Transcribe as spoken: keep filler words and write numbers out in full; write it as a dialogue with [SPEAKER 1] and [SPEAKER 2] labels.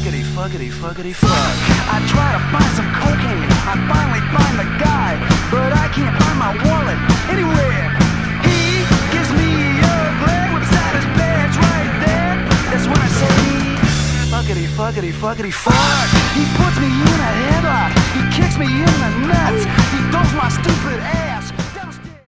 [SPEAKER 1] Fuckity, fuckity, fuckity, fuck. I try to find some cocaine. I finally find the guy, but I can't find my wallet anywhere. He gives me a glare with beside his bed right there. That's when I say, fuckity, fuckity, fuckity, fuck. He puts me in a headlock. He kicks me in the nuts. He throws my stupid ass